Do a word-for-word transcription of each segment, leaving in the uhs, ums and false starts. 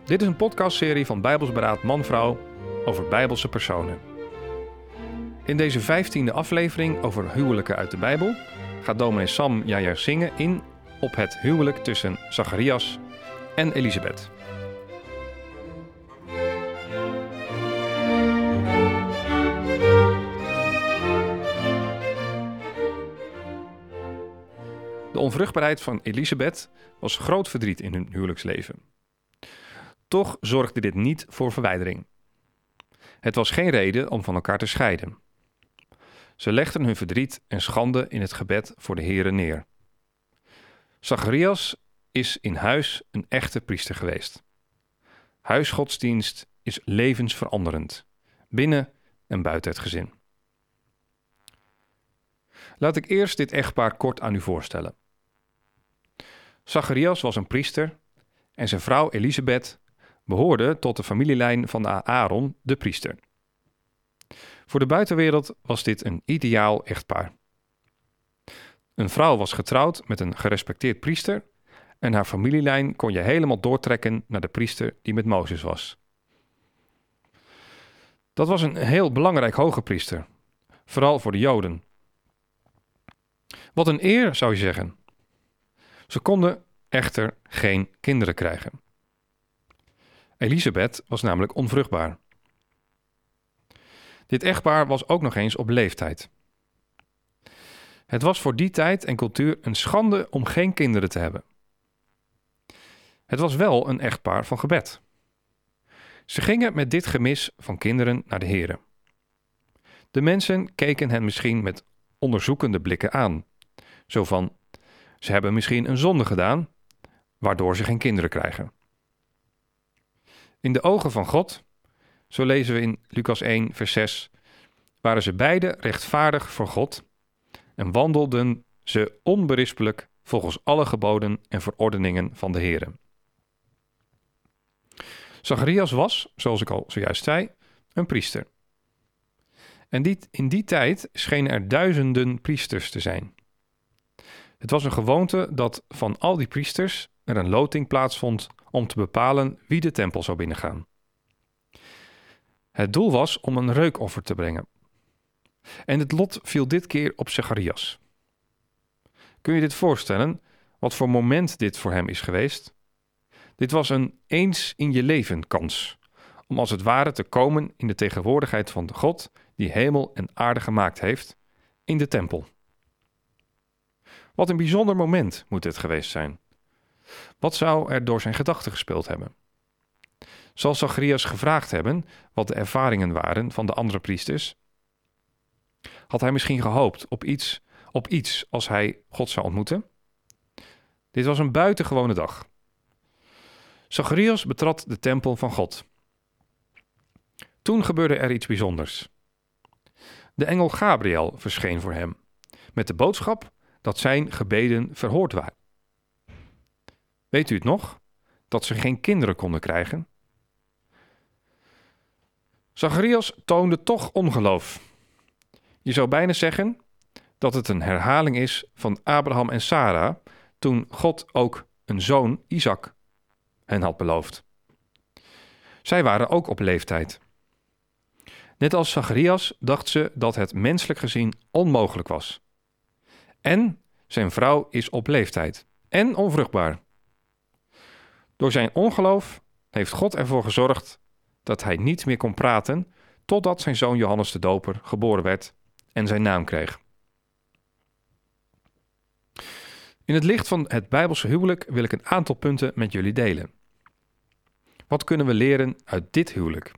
Dit is een podcastserie van Bijbels Beraad Man-Vrouw over Bijbelse personen. In deze vijftiende aflevering over huwelijken uit de Bijbel gaat dominee Sam Jayasinge in op het huwelijk tussen Zacharias en Elisabeth. De onvruchtbaarheid van Elisabeth was groot verdriet in hun huwelijksleven. Toch zorgde dit niet voor verwijdering. Het was geen reden om van elkaar te scheiden. Ze legden hun verdriet en schande in het gebed voor de Here neer. Zacharias is in huis een echte priester geweest. Huisgodsdienst is levensveranderend, binnen en buiten het gezin. Laat ik eerst dit echtpaar kort aan u voorstellen. Zacharias was een priester en zijn vrouw Elisabeth behoorde tot de familielijn van Aaron, de priester. Voor de buitenwereld was dit een ideaal echtpaar. Een vrouw was getrouwd met een gerespecteerd priester en haar familielijn kon je helemaal doortrekken naar de priester die met Mozes was. Dat was een heel belangrijk hoge priester, vooral voor de Joden. Wat een eer, zou je zeggen. Ze konden echter geen kinderen krijgen. Elisabeth was namelijk onvruchtbaar. Dit echtpaar was ook nog eens op leeftijd. Het was voor die tijd en cultuur een schande om geen kinderen te hebben. Het was wel een echtpaar van gebed. Ze gingen met dit gemis van kinderen naar de Here. De mensen keken hen misschien met onderzoekende blikken aan. Zo van, ze hebben misschien een zonde gedaan, waardoor ze geen kinderen krijgen. In de ogen van God, zo lezen we in Lucas één, vers zes, waren ze beide rechtvaardig voor God en wandelden ze onberispelijk volgens alle geboden en verordeningen van de Here. Zacharias was, zoals ik al zojuist zei, een priester. En die, in die tijd schenen er duizenden priesters te zijn. Het was een gewoonte dat van al die priesters er een loting plaatsvond om te bepalen wie de tempel zou binnengaan. Het doel was om een reukoffer te brengen. En het lot viel dit keer op Zacharias. Kun je dit voorstellen, wat voor moment dit voor hem is geweest? Dit was een eens in je leven kans, om als het ware te komen in de tegenwoordigheid van de God die hemel en aarde gemaakt heeft, in de tempel. Wat een bijzonder moment moet dit geweest zijn. Wat zou er door zijn gedachten gespeeld hebben? Zal Zacharias gevraagd hebben wat de ervaringen waren van de andere priesters? Had hij misschien gehoopt op iets, op iets als hij God zou ontmoeten? Dit was een buitengewone dag. Zacharias betrad de tempel van God. Toen gebeurde er iets bijzonders. De engel Gabriel verscheen voor hem, met de boodschap dat zijn gebeden verhoord waren. Weet u het nog? Dat ze geen kinderen konden krijgen? Zacharias toonde toch ongeloof. Je zou bijna zeggen dat het een herhaling is van Abraham en Sara toen God ook een zoon, Isaac, hen had beloofd. Zij waren ook op leeftijd. Net als Zacharias dacht ze dat het menselijk gezien onmogelijk was. En zijn vrouw is op leeftijd en onvruchtbaar. Door zijn ongeloof heeft God ervoor gezorgd dat hij niet meer kon praten totdat zijn zoon Johannes de Doper geboren werd en zijn naam kreeg. In het licht van het Bijbelse huwelijk wil ik een aantal punten met jullie delen. Wat kunnen we leren uit dit huwelijk?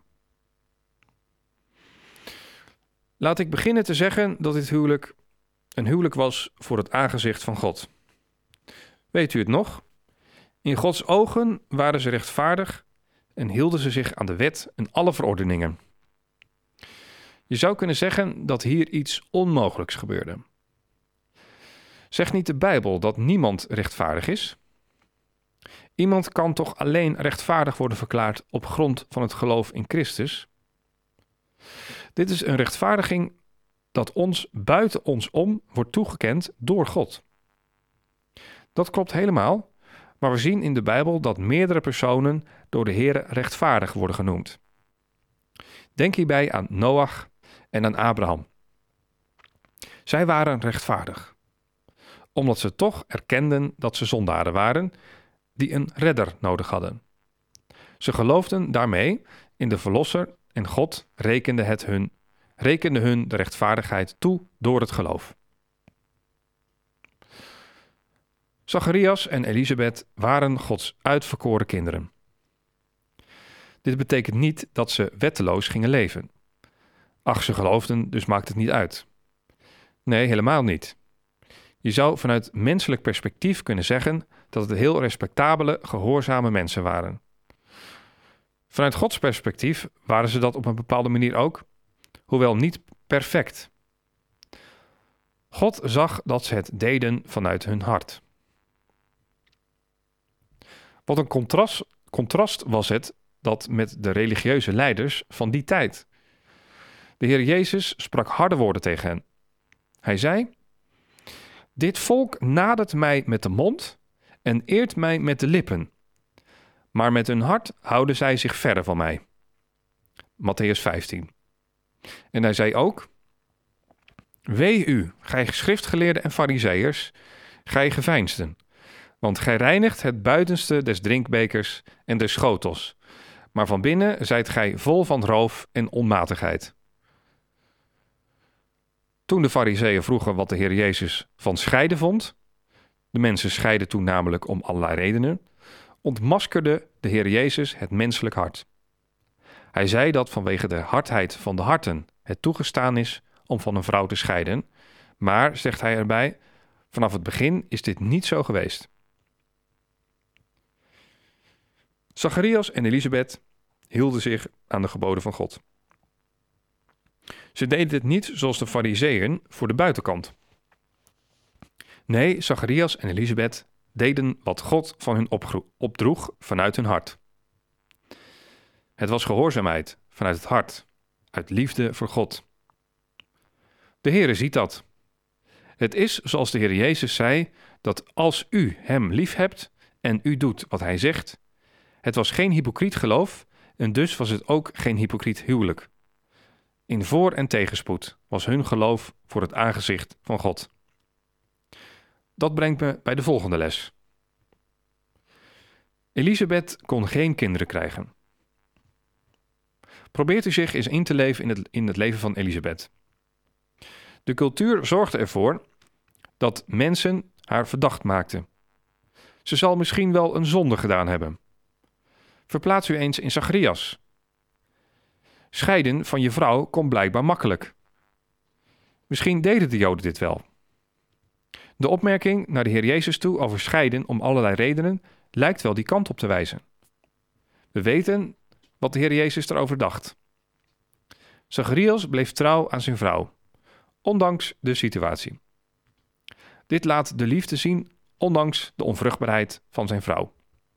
Laat ik beginnen te zeggen dat dit huwelijk een huwelijk was voor het aangezicht van God. Weet u het nog? In Gods ogen waren ze rechtvaardig en hielden ze zich aan de wet en alle verordeningen. Je zou kunnen zeggen dat hier iets onmogelijks gebeurde. Zegt niet de Bijbel dat niemand rechtvaardig is? Iemand kan toch alleen rechtvaardig worden verklaard op grond van het geloof in Christus? Dit is een rechtvaardiging dat ons buiten ons om wordt toegekend door God. Dat klopt helemaal, Maar we zien in de Bijbel dat meerdere personen door de Heere rechtvaardig worden genoemd. Denk hierbij aan Noach en aan Abraham. Zij waren rechtvaardig, omdat ze toch erkenden dat ze zondaren waren die een redder nodig hadden. Ze geloofden daarmee in de Verlosser en God rekende, het hun, rekende hun de rechtvaardigheid toe door het geloof. Zacharias en Elisabeth waren Gods uitverkoren kinderen. Dit betekent niet dat ze wetteloos gingen leven. Ach, ze geloofden, dus maakt het niet uit. Nee, helemaal niet. Je zou vanuit menselijk perspectief kunnen zeggen dat het heel respectabele, gehoorzame mensen waren. Vanuit Gods perspectief waren ze dat op een bepaalde manier ook, hoewel niet perfect. God zag dat ze het deden vanuit hun hart. Wat een contrast, contrast was het dat met de religieuze leiders van die tijd. De Heer Jezus sprak harde woorden tegen hen. Hij zei: dit volk nadert mij met de mond en eert mij met de lippen, maar met hun hart houden zij zich verre van mij. Mattheüs vijftien. En hij zei ook: wee u, gij schriftgeleerden en farizeeërs, gij geveinsden, want gij reinigt het buitenste des drinkbekers en des schotels, maar van binnen zijt gij vol van roof en onmatigheid. Toen de farizeeën vroegen wat de Heer Jezus van scheiden vond, de mensen scheiden toen namelijk om allerlei redenen, ontmaskerde de Heer Jezus het menselijk hart. Hij zei dat vanwege de hardheid van de harten het toegestaan is om van een vrouw te scheiden, maar, zegt hij erbij, vanaf het begin is dit niet zo geweest. Zacharias en Elisabeth hielden zich aan de geboden van God. Ze deden het niet zoals de farizeeën voor de buitenkant. Nee, Zacharias en Elisabeth deden wat God van hun opgro- opdroeg vanuit hun hart. Het was gehoorzaamheid vanuit het hart, uit liefde voor God. De Heere ziet dat. Het is zoals de Heer Jezus zei, dat als u hem lief hebt en u doet wat hij zegt, het was geen hypocriet geloof en dus was het ook geen hypocriet huwelijk. In voor- en tegenspoed was hun geloof voor het aangezicht van God. Dat brengt me bij de volgende les. Elisabeth kon geen kinderen krijgen. Probeert u zich eens in te leven in het, in het leven van Elisabeth. De cultuur zorgde ervoor dat mensen haar verdacht maakten. Ze zal misschien wel een zonde gedaan hebben. Verplaats u eens in Zacharias. Scheiden van je vrouw kon blijkbaar makkelijk. Misschien deden de Joden dit wel. De opmerking naar de Heer Jezus toe over scheiden om allerlei redenen lijkt wel die kant op te wijzen. We weten wat de Heer Jezus erover dacht. Zacharias bleef trouw aan zijn vrouw, ondanks de situatie. Dit laat de liefde zien, ondanks de onvruchtbaarheid van zijn vrouw.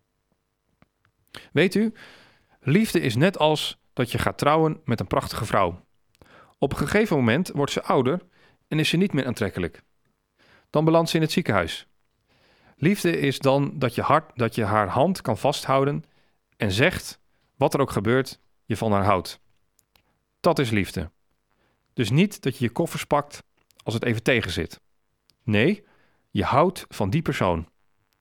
Weet u, liefde is net als dat je gaat trouwen met een prachtige vrouw. Op een gegeven moment wordt ze ouder en is ze niet meer aantrekkelijk. Dan belandt ze in het ziekenhuis. Liefde is dan dat je, hart, dat je haar hand kan vasthouden en zegt, wat er ook gebeurt, je van haar houdt. Dat is liefde. Dus niet dat je je koffers pakt als het even tegen zit. Nee, je houdt van die persoon.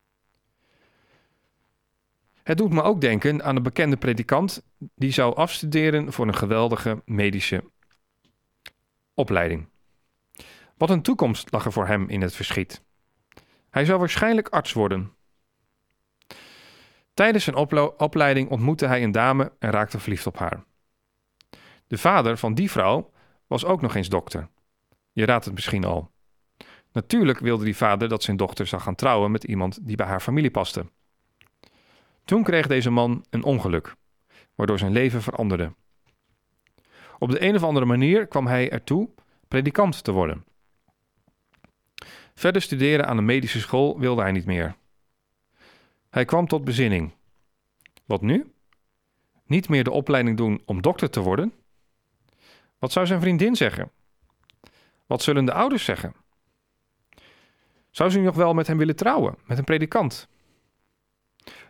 Het doet me ook denken aan een bekende predikant die zou afstuderen voor een geweldige medische opleiding. Wat een toekomst lag er voor hem in het verschiet. Hij zou waarschijnlijk arts worden. Tijdens zijn oplo- opleiding ontmoette hij een dame en raakte verliefd op haar. De vader van die vrouw was ook nog eens dokter. Je raadt het misschien al. Natuurlijk wilde die vader dat zijn dochter zou gaan trouwen met iemand die bij haar familie paste. Toen kreeg deze man een ongeluk, waardoor zijn leven veranderde. Op de een of andere manier kwam hij ertoe predikant te worden. Verder studeren aan een medische school wilde hij niet meer. Hij kwam tot bezinning. Wat nu? Niet meer de opleiding doen om dokter te worden? Wat zou zijn vriendin zeggen? Wat zullen de ouders zeggen? Zou ze nog wel met hem willen trouwen, met een predikant?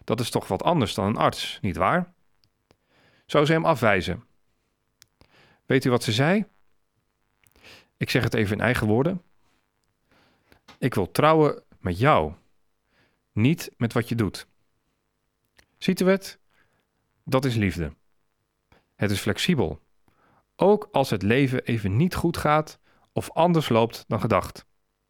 Dat is toch wat anders dan een arts, nietwaar? Zou ze hem afwijzen? Weet u wat ze zei? Ik zeg het even in eigen woorden. Ik wil trouwen met jou, niet met wat je doet. Ziet u het? Dat is liefde. Het is flexibel, ook als het leven even niet goed gaat of anders loopt dan gedacht.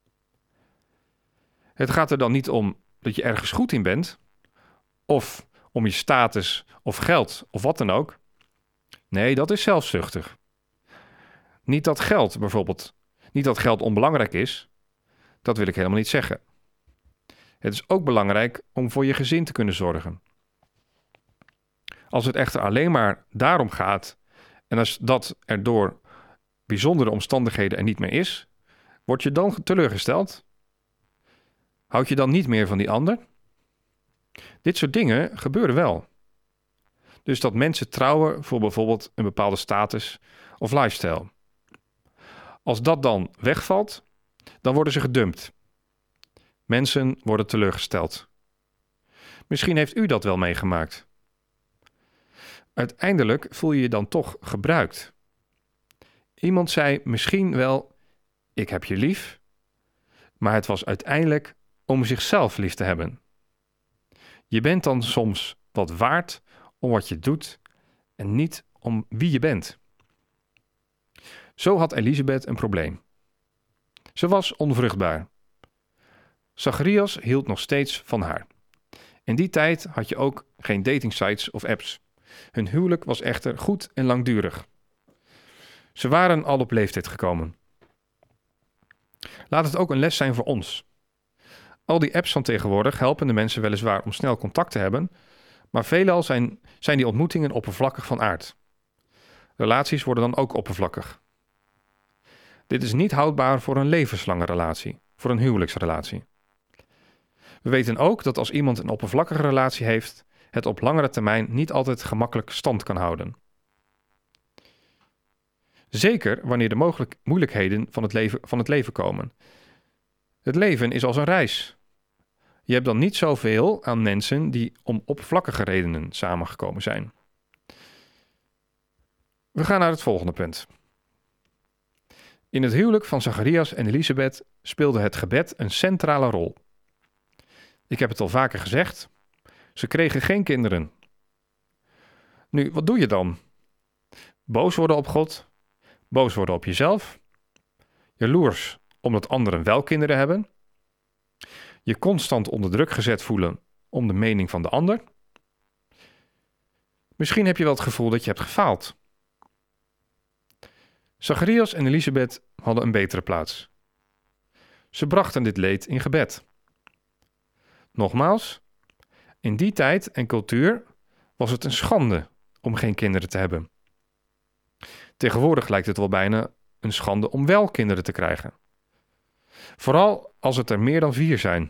Het gaat er dan niet om dat je ergens goed in bent, of om je status of geld of wat dan ook. Nee, dat is zelfzuchtig. Niet dat geld bijvoorbeeld, niet dat geld onbelangrijk is, dat wil ik helemaal niet zeggen. Het is ook belangrijk om voor je gezin te kunnen zorgen. Als het echter alleen maar daarom gaat en als dat er door bijzondere omstandigheden er niet meer is, word je dan teleurgesteld? Houd je dan niet meer van die ander? Dit soort dingen gebeuren wel. Dus dat mensen trouwen voor bijvoorbeeld een bepaalde status of lifestyle. Als dat dan wegvalt, dan worden ze gedumpt. Mensen worden teleurgesteld. Misschien heeft u dat wel meegemaakt. Uiteindelijk voel je je dan toch gebruikt. Iemand zei misschien wel, ik heb je lief, maar het was uiteindelijk om zichzelf lief te hebben. Je bent dan soms wat waard om wat je doet en niet om wie je bent. Zo had Elisabeth een probleem. Ze was onvruchtbaar. Zacharias hield nog steeds van haar. In die tijd had je ook geen datingsites of apps. Hun huwelijk was echter goed en langdurig. Ze waren al op leeftijd gekomen. Laat het ook een les zijn voor ons. Al die apps van tegenwoordig helpen de mensen weliswaar om snel contact te hebben, maar veelal zijn, zijn die ontmoetingen oppervlakkig van aard. Relaties worden dan ook oppervlakkig. Dit is niet houdbaar voor een levenslange relatie, voor een huwelijksrelatie. We weten ook dat als iemand een oppervlakkige relatie heeft, het op langere termijn niet altijd gemakkelijk stand kan houden. Zeker wanneer de mogelijk moeilijkheden van het leven, van het leven komen. Het leven is als een reis. Je hebt dan niet zoveel aan mensen die om oppervlakkige redenen samengekomen zijn. We gaan naar het volgende punt. In het huwelijk van Zacharias en Elisabeth speelde het gebed een centrale rol. Ik heb het al vaker gezegd, ze kregen geen kinderen. Nu, wat doe je dan? Boos worden op God, boos worden op jezelf, jaloers omdat anderen wel kinderen hebben, je constant onder druk gezet voelen om de mening van de ander. Misschien heb je wel het gevoel dat je hebt gefaald. Zacharias en Elisabeth hadden een betere plaats. Ze brachten dit leed in gebed. Nogmaals, in die tijd en cultuur was het een schande om geen kinderen te hebben. Tegenwoordig lijkt het wel bijna een schande om wel kinderen te krijgen. Vooral als het er meer dan vier zijn.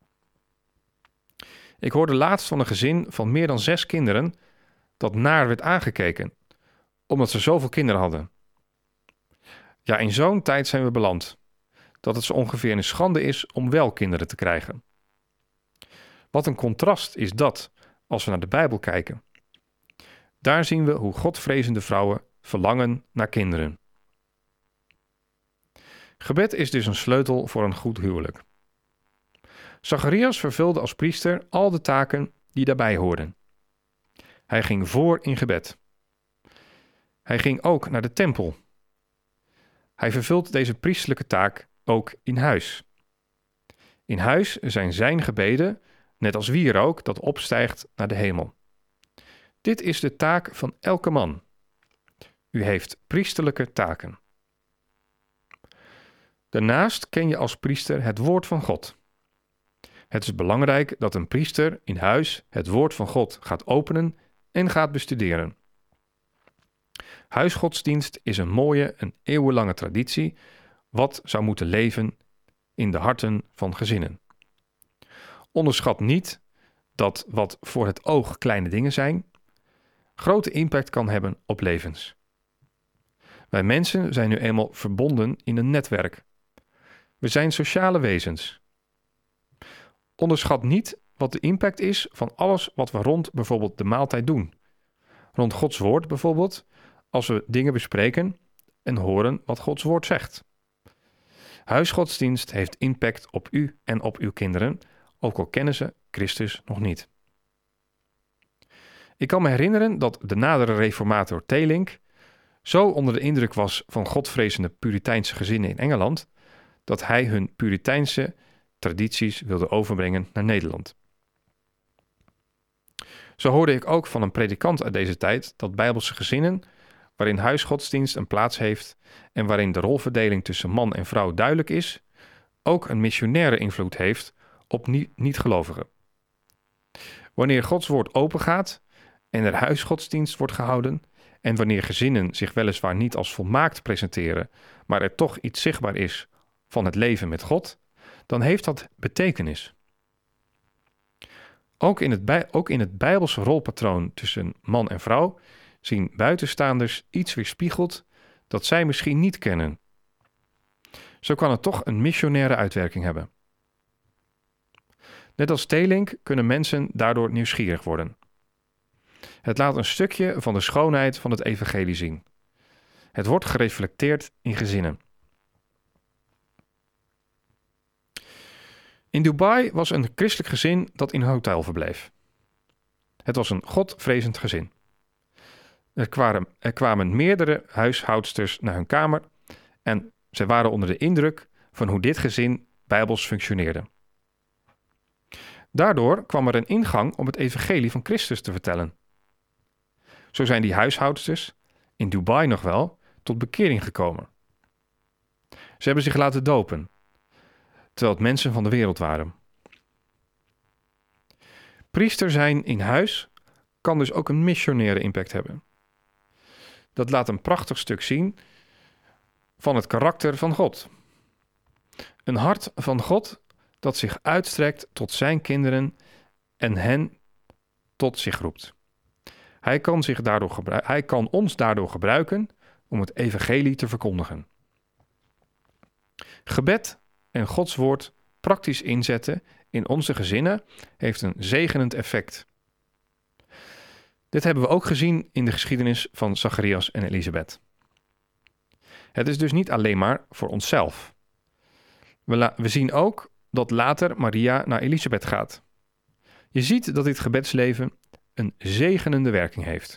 Ik hoorde laatst van een gezin van meer dan zes kinderen dat naar werd aangekeken, omdat ze zoveel kinderen hadden. Ja, in zo'n tijd zijn we beland, dat het zo ongeveer een schande is om wel kinderen te krijgen. Wat een contrast is dat als we naar de Bijbel kijken. Daar zien we hoe godvrezende vrouwen verlangen naar kinderen. Gebed is dus een sleutel voor een goed huwelijk. Zacharias vervulde als priester al de taken die daarbij hoorden. Hij ging voor in gebed. Hij ging ook naar de tempel. Hij vervult deze priesterlijke taak ook in huis. In huis zijn zijn gebeden, net als wierook dat opstijgt naar de hemel. Dit is de taak van elke man. U heeft priesterlijke taken. Daarnaast ken je als priester het woord van God. Het is belangrijk dat een priester in huis het woord van God gaat openen en gaat bestuderen. Huisgodsdienst is een mooie en eeuwenlange traditie wat zou moeten leven in de harten van gezinnen. Onderschat niet dat wat voor het oog kleine dingen zijn, grote impact kan hebben op levens. Wij mensen zijn nu eenmaal verbonden in een netwerk. We zijn sociale wezens. Onderschat niet wat de impact is van alles wat we rond bijvoorbeeld de maaltijd doen. Rond Gods woord bijvoorbeeld, als we dingen bespreken en horen wat Gods woord zegt. Huisgodsdienst heeft impact op u en op uw kinderen, ook al kennen ze Christus nog niet. Ik kan me herinneren dat de nadere reformator Teylink zo onder de indruk was van godvrezende Puriteinse gezinnen in Engeland, dat hij hun Puriteinse tradities wilde overbrengen naar Nederland. Zo hoorde ik ook van een predikant uit deze tijd dat Bijbelse gezinnen, waarin huisgodsdienst een plaats heeft en waarin de rolverdeling tussen man en vrouw duidelijk is, ook een missionaire invloed heeft op niet-gelovigen. Wanneer Gods woord opengaat en er huisgodsdienst wordt gehouden, en wanneer gezinnen zich weliswaar niet als volmaakt presenteren, maar er toch iets zichtbaar is van het leven met God, dan heeft dat betekenis. Ook in het, bij, ook in het Bijbelse rolpatroon tussen man en vrouw zien buitenstaanders iets weerspiegeld dat zij misschien niet kennen. Zo kan het toch een missionaire uitwerking hebben. Net als Teylink kunnen mensen daardoor nieuwsgierig worden. Het laat een stukje van de schoonheid van het evangelie zien. Het wordt gereflecteerd in gezinnen. In Dubai was een christelijk gezin dat in een hotel verbleef. Het was een godvrezend gezin. Er kwamen, er kwamen meerdere huishoudsters naar hun kamer en zij waren onder de indruk van hoe dit gezin bijbels functioneerde. Daardoor kwam er een ingang om het evangelie van Christus te vertellen. Zo zijn die huishoudsters, in Dubai nog wel, tot bekering gekomen. Ze hebben zich laten dopen, terwijl het mensen van de wereld waren. Priester zijn in huis kan dus ook een missionaire impact hebben. Dat laat een prachtig stuk zien van het karakter van God. Een hart van God dat zich uitstrekt tot zijn kinderen en hen tot zich roept. Hij kan, zich daardoor gebru- hij kan ons daardoor gebruiken om het evangelie te verkondigen. Gebed en Gods woord praktisch inzetten in onze gezinnen heeft een zegenend effect. Dit hebben we ook gezien in de geschiedenis van Zacharias en Elisabeth. Het is dus niet alleen maar voor onszelf. We, la- we zien ook dat later Maria naar Elisabeth gaat. Je ziet dat dit gebedsleven een zegenende werking heeft.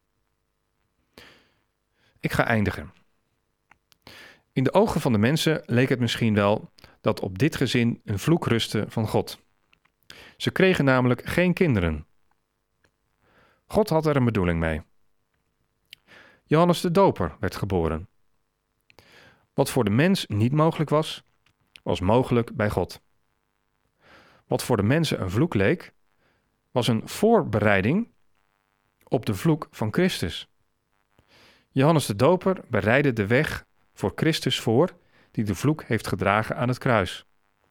Ik ga eindigen. In de ogen van de mensen leek het misschien wel dat op dit gezin een vloek rustte van God. Ze kregen namelijk geen kinderen. God had er een bedoeling mee. Johannes de Doper werd geboren. Wat voor de mens niet mogelijk was, was mogelijk bij God. Wat voor de mensen een vloek leek, was een voorbereiding op de vloek van Christus. Johannes de Doper bereidde de weg voor Christus voor, die de vloek heeft gedragen aan het kruis.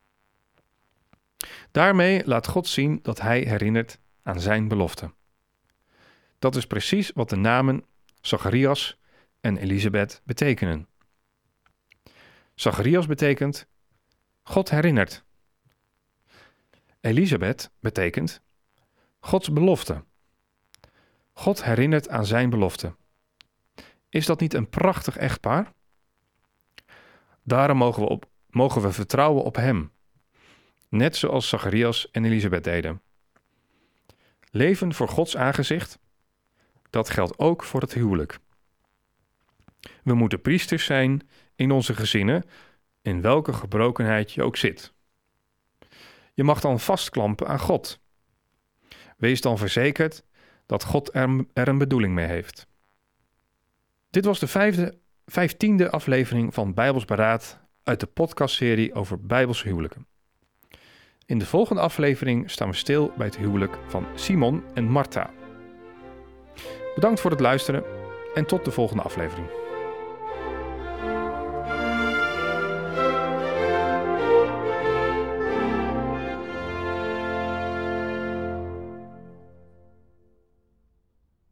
Daarmee laat God zien dat hij herinnert aan zijn belofte. Dat is precies wat de namen Zacharias en Elisabeth betekenen. Zacharias betekent God herinnert. Elisabeth betekent Gods belofte. God herinnert aan zijn belofte. Is dat niet een prachtig echtpaar? Daarom mogen we, op, mogen we vertrouwen op hem. Net zoals Zacharias en Elisabeth deden. Leven voor Gods aangezicht, dat geldt ook voor het huwelijk. We moeten priesters zijn in onze gezinnen, in welke gebrokenheid je ook zit. Je mag dan vastklampen aan God. Wees dan verzekerd dat God er, er een bedoeling mee heeft. Dit was de vijfde, vijftiende aflevering van Bijbels Beraad uit de podcastserie over Bijbelse huwelijken. In de volgende aflevering staan we stil bij het huwelijk van Simon en Martha. Bedankt voor het luisteren en tot de volgende aflevering.